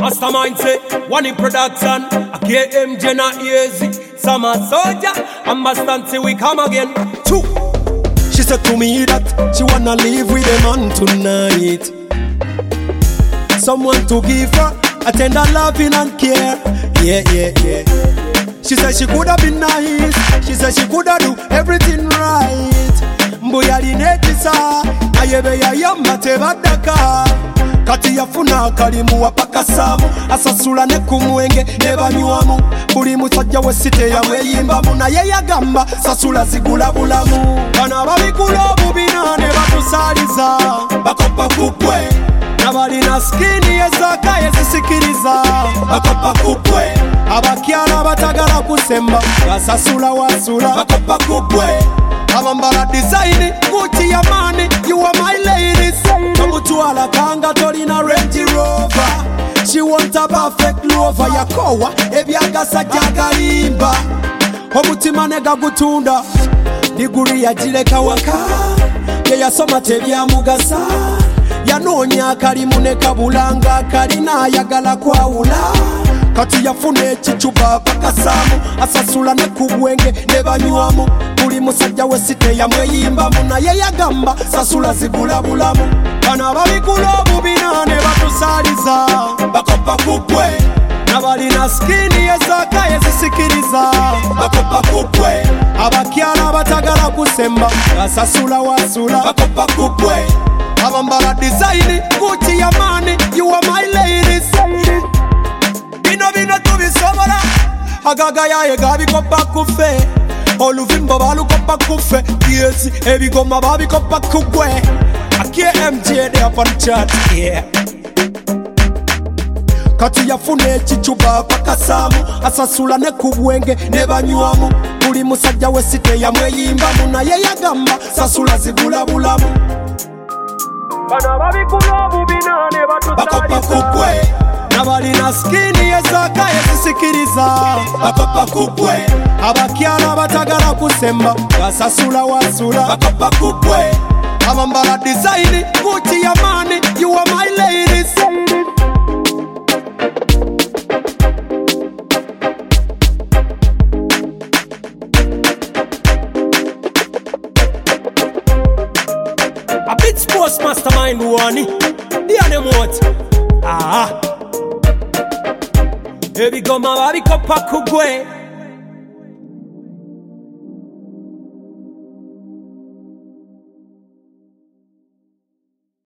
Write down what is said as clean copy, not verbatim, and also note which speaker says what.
Speaker 1: Mastermind say, one in production. A KMJ not easy. Summer soldier, and Mustang say we come again. Two. She said to me that she wanna live with a man tonight. Someone to give her a tender loving and care. Yeah, yeah, yeah. She said she coulda been nice. She said she coulda do everything right. Mbuya linetisa ayebe ya yamba tebadaka. Kati yafuna kalimu wapaka samu. Asasula ne kumwenge nebanywamu. Buli musajja wesite ya mweyimbamu. Na ye yagamba sasula zigula bulamu. Bana babikula obubina ne batusaliza. Bakopa kukwe Nabalina skini ezaka yezisikiriza. Bakopa kukwe abakyala batagala kusemba. Basasula wasula. Bakopa kukwe abambala design Gucci ya mani. You are my ladies. Tomutwala kanga tolina Range Rover. She want a perfect lover. Yakowa ebyagasa jagalimba. Omutima nega gutunda diguri yagireka waka. Ye yasoma tebyamugasa. Yanoonya akalimu ne kabulanga kalina ayagala kwawula. Kati yafuna ekicupa pakasamu. Asasula ne kubwenge ne banywamu. Buli musajja wesite yamweyimbamu. Naye yagamba sasula zigula bulamu. Bana babikula obubina ne batusaliza. Bakopa kukwe nabalina skini ezaka yezisikiriza. Bakopa kukwe abakyala batagala kusemba. Basasula wasula. Bakopa kukwe abambala design Gucci ya mani. You are my ladies. Bino tubisobola. Agaga yaye gabikopa kufe. Oluvimbo balukopa kufe. Yes, ebigoma babikopa kugwe. KMJ they up on chat, yeah. Kati yafuna ekicupa pakasamu. Asasula ne kubwenge ne banywamu. Buli musajja wesite yamweyimbamu. Naye yagamba sasula zigula bulamu. Bana babikula obubina ne batusaliza. Bakopa kukwe nabalina skini ezaka yezisikiriza. Bakopa kukwe abakyala batagala kusemba. Basasula wasula. Bakopa kukwe abambala design Gucci ya mani. You are my ladies. A bit sports mastermind wani. Diane what? Ebi goma babikopa kugwe.